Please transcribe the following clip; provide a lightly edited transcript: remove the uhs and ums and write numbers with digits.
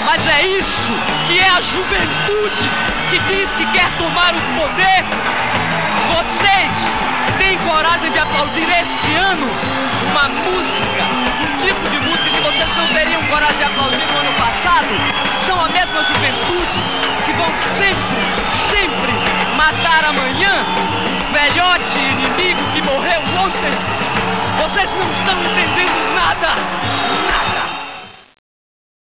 Mas é isso que é a juventude que diz que quer tomar o poder. Vocês têm coragem de aplaudir este ano uma música, um tipo de música que vocês não teriam coragem de aplaudir no ano passado? São a mesma juventude que vão sempre matar amanhã um velhote inimigo que morreu ontem. Vocês não estão entendendo nada, nada.